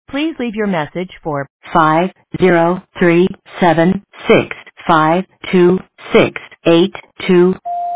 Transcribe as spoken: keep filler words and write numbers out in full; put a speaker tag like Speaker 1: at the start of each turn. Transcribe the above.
Speaker 1: Please leave your message for five zero three seven six five two six eight two.